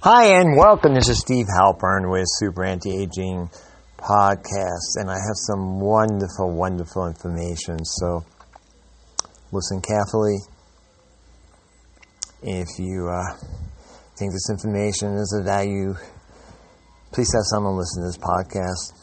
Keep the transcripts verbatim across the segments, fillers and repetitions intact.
Hi and welcome. This is Steve Halpern with Super Anti-Aging Podcast, and I have some wonderful, wonderful information. So listen carefully. If you uh, think this information is of value, please have someone listen to this podcast.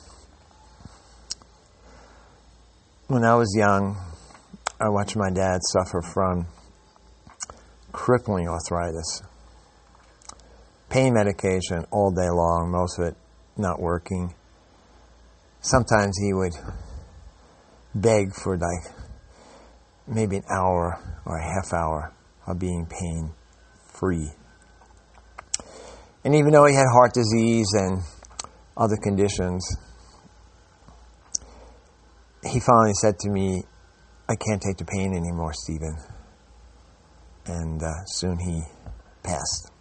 When I was young, I watched my dad suffer from crippling arthritis. Pain medication all day long, most of it not working. Sometimes he would beg for like maybe an hour or a half hour of being pain-free. And even though he had heart disease and other conditions, he finally said to me, "I can't take the pain anymore, Stephen." And uh, soon he passed.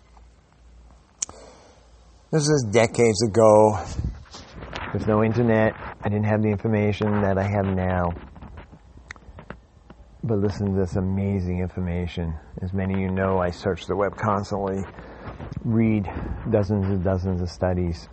This was decades ago. There's no internet. I didn't have the information that I have now. But listen to this amazing information. As many of you know, I search the web constantly, read dozens and dozens of studies.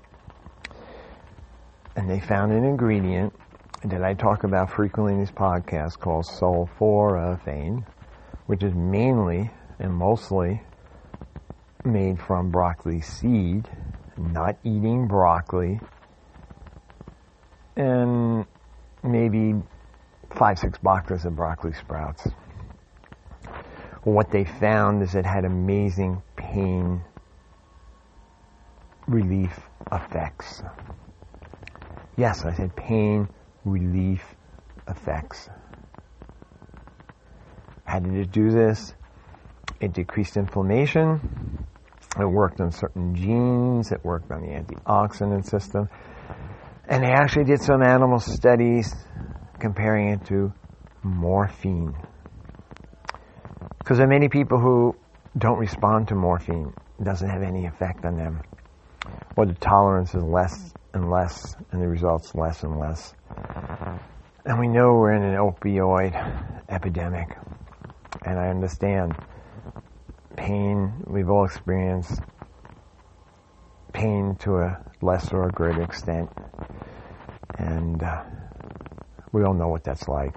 And they found an ingredient that I talk about frequently in these podcasts called sulforaphane, which is mainly and mostly made from broccoli seed, not eating broccoli, and maybe five, six boxes of broccoli sprouts. What they found is it had amazing pain relief effects. Yes, I said pain relief effects. How did it do this? It decreased inflammation. It worked on certain genes. It worked on the antioxidant system. And they actually did some animal studies comparing it to morphine. Because there are many people who don't respond to morphine. It doesn't have any effect on them. Or the tolerance is less and less, and the results less and less. And we know we're in an opioid epidemic. And I understand pain, we've all experienced pain to a lesser or greater extent. And uh, we all know what that's like.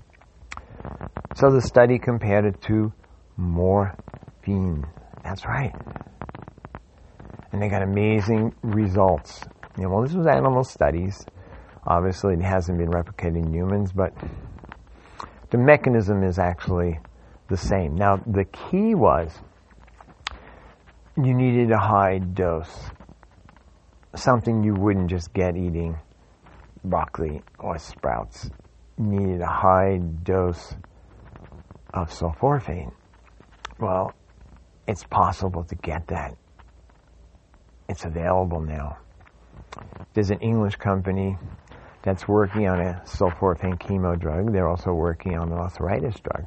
So the study compared it to morphine. That's right. And they got amazing results. You know, well, this was animal studies. Obviously, it hasn't been replicated in humans, but the mechanism is actually the same. Now, the key was you needed a high dose, something you wouldn't just get eating broccoli or sprouts. You needed a high dose of sulforaphane. Well, it's possible to get that. It's available now. There's an English company that's working on a sulforaphane chemo drug. They're also working on an arthritis drug.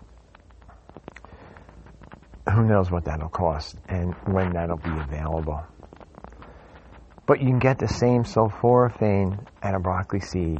Who knows what that'll cost and when that'll be available. But you can get the same sulforaphane at a broccoli seed.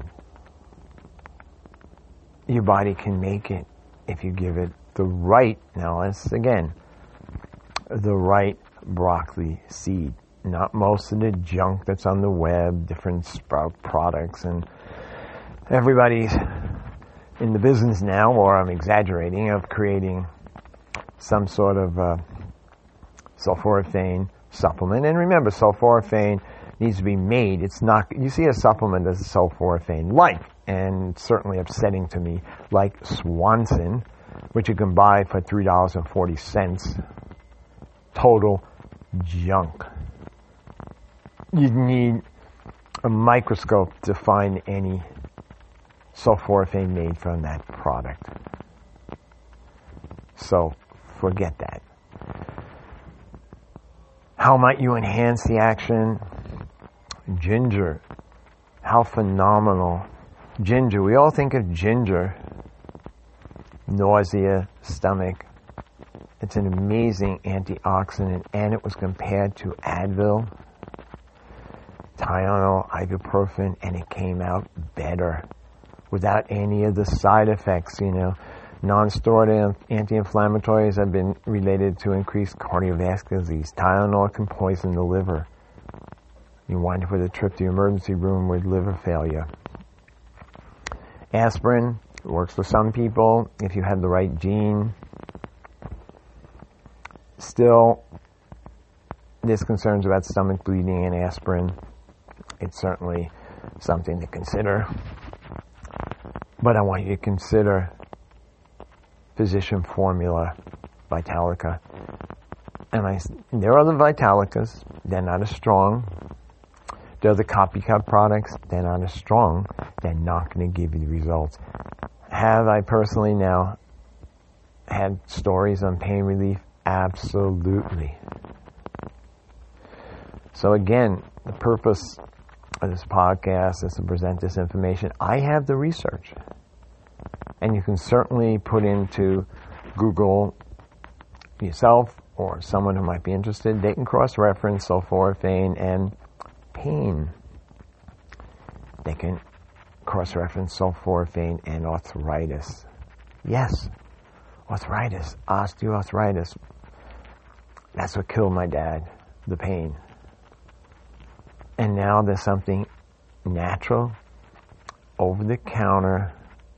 Your body can make it if you give it the right, now let's again, the right broccoli seed. Not most of the junk that's on the web, different sprout products, and everybody's in the business now, or I'm exaggerating, of creating some sort of uh, sulforaphane supplement. And remember, sulforaphane needs to be made. It's not, you see a supplement as a sulforaphane, like, and certainly upsetting to me, like Swanson, which you can buy for three dollars and forty cents. Total junk. You'd need a microscope to find any sulforaphane made from that product. So, forget that. How might you enhance the action? Ginger. How phenomenal. Ginger. We all think of ginger. Nausea, stomach. It's an amazing antioxidant, and it was compared to Advil, Tylenol, ibuprofen, and it came out better without any of the side effects, you know. Non-steroidal anti-inflammatories have been related to increased cardiovascular disease. Tylenol can poison the liver. You wind up with a trip to the emergency room with liver failure. Aspirin works for some people if you have the right gene. Still, there's concerns about stomach bleeding and aspirin. It's certainly something to consider. But I want you to consider physician formula Vitalica. And I, there are other Vitalicas. They're not as strong. There are the copycat products. They're not as strong. They're not going to give you the results. Have I personally now had stories on pain relief? Absolutely. So again, the purpose of this podcast is to present this information. I have the research. And you can certainly put into Google yourself or someone who might be interested. They can cross-reference sulforaphane and pain. They can cross-reference sulforaphane and arthritis. Yes, arthritis, osteoarthritis. That's what killed my dad, the pain. And now there's something natural, over-the-counter,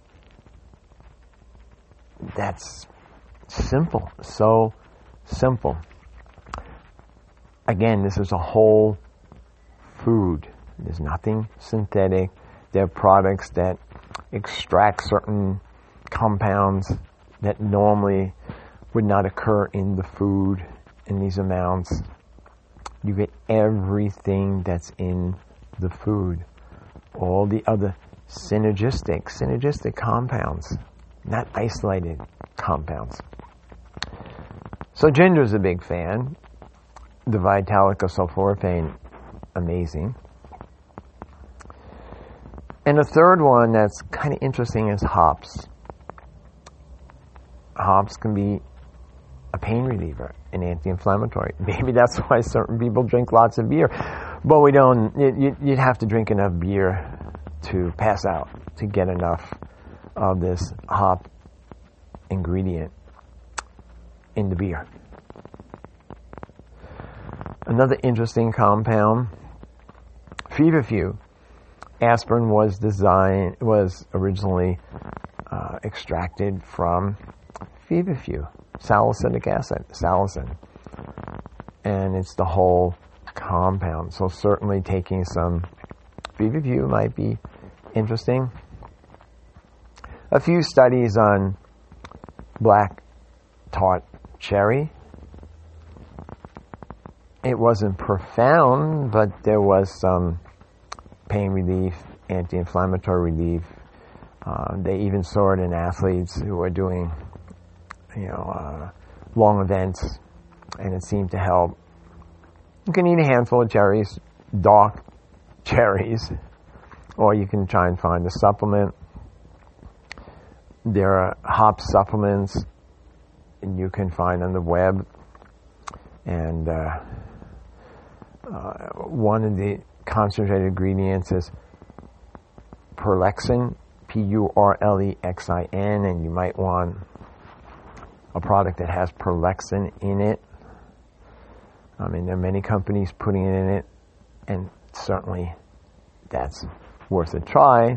that's simple, so simple. Again, this is a whole food. There's nothing synthetic. There are products that extract certain compounds that normally would not occur in the food in these amounts. You get everything that's in the food. All the other synergistic, synergistic compounds, not isolated compounds. So Ginger's a big fan. The Vitalica sulforaphane, amazing. And the third one that's kind of interesting is hops. Hops can be a pain reliever, an anti-inflammatory. Maybe that's why certain people drink lots of beer. But we don't, you'd have to drink enough beer to pass out, to get enough of this hop ingredient in the beer. Another interesting compound, Feverfew. Aspirin was designed, was originally uh, extracted from Feverfew, salicylic acid, salicin. And it's the whole compound. So certainly taking some Feverfew might be interesting. A few studies on black tart cherry. It wasn't profound, but there was some pain relief, anti-inflammatory relief. Uh, they even saw it in athletes who were doing, you know, uh, long events, and it seemed to help. You can eat a handful of cherries, dark cherries, or you can try and find a supplement. There are hop supplements and you can find on the web, and uh, uh, one of the concentrated ingredients is Purlexin, P U R L E X I N, and you might want a product that has Purlexin in it. I mean, there are many companies putting it in it, and certainly that's worth a try.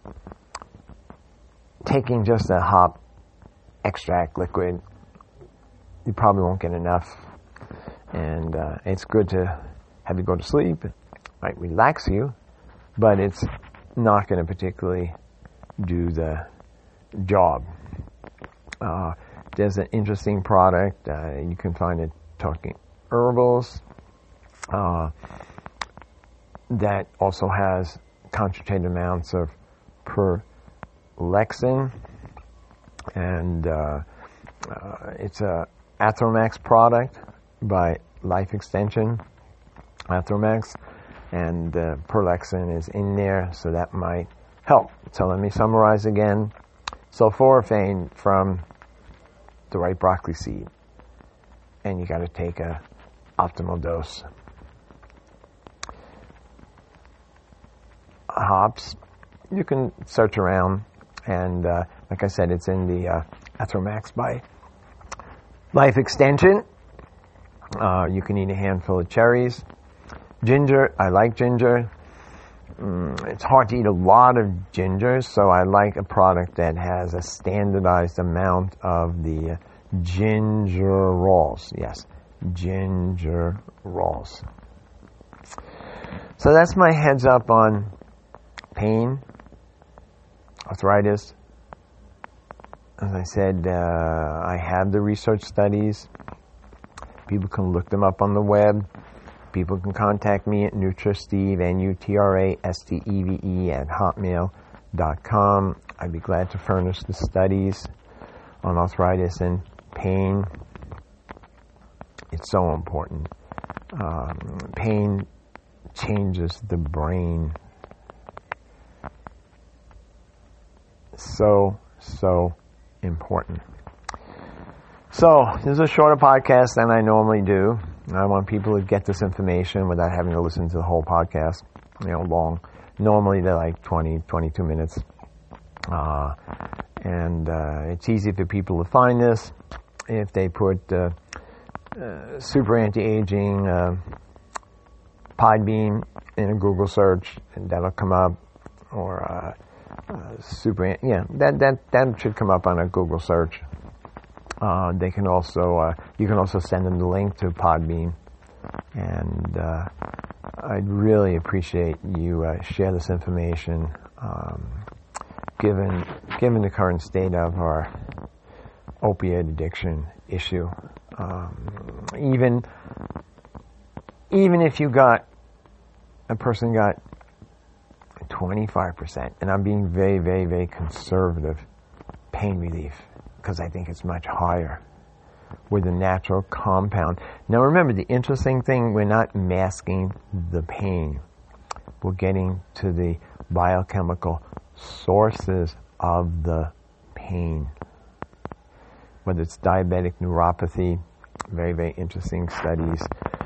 Taking just a hop extract liquid, you probably won't get enough, and uh, it's good to have you go to sleep. It might relax you, but it's not going to particularly do the job. Uh, there's an interesting product, uh, you can find it Talking Herbals, uh, that also has concentrated amounts of Purlexin, and uh, uh, it's a Athromax product by Life Extension, Athromax, and uh, Purlexin is in there, so that might help. So let me summarize again. Sulforaphane from the right broccoli seed, and you got to take a optimal dose. Hops, you can search around, and uh, like I said, it's in the uh, Athramax by Life Extension. Uh, you can eat a handful of cherries. Ginger, I like ginger. Mm, it's hard to eat a lot of ginger, so I like a product that has a standardized amount of the gingerols. Yes, gingerols. So that's my heads up on pain, arthritis. As I said, uh, I have the research studies. People can look them up on the web. People can contact me at NutraSteve, N U T R A S T E V E, at hotmail dot com. I'd be glad to furnish the studies on arthritis and pain. It's so important. Um, pain changes the brain. So, so important. So, this is a shorter podcast than I normally do. I want people to get this information without having to listen to the whole podcast, you know, long. Normally they're like twenty, twenty-two minutes. Uh, and uh, it's easy for people to find this if they put uh, uh, super anti-aging uh, Podbean in a Google search, and that'll come up. Or uh, uh, super, yeah, that, that, that should come up on a Google search. Uh, they can also, uh, you can also send them the link to Podbean, and uh, I'd really appreciate you uh, share this information, um, given given the current state of our opiate addiction issue. Um, even even if you got a person got twenty-five percent, and I'm being very, very, very conservative, pain relief, because I think it's much higher with a natural compound. Now remember, the interesting thing, we're not masking the pain. We're getting to the biochemical sources of the pain. Whether it's diabetic neuropathy, very, very interesting studies.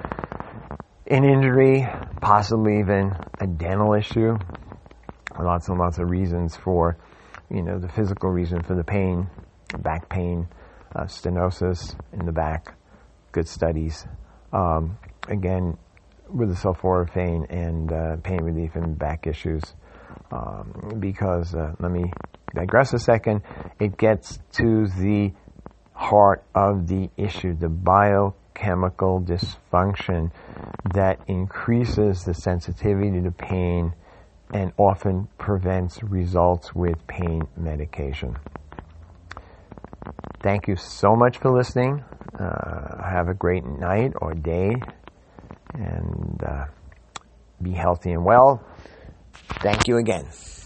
An injury, possibly even a dental issue. Lots and lots of reasons for, you know, the physical reason for the pain. Back pain, uh, stenosis in the back, good studies. Um, again, with the sulforaphane and uh, pain relief and back issues. Um, because, uh, let me digress a second, it gets to the heart of the issue, the biochemical dysfunction that increases the sensitivity to pain and often prevents results with pain medication. Thank you so much for listening. Uh, have a great night or day, and uh, be healthy and well. Thank you again.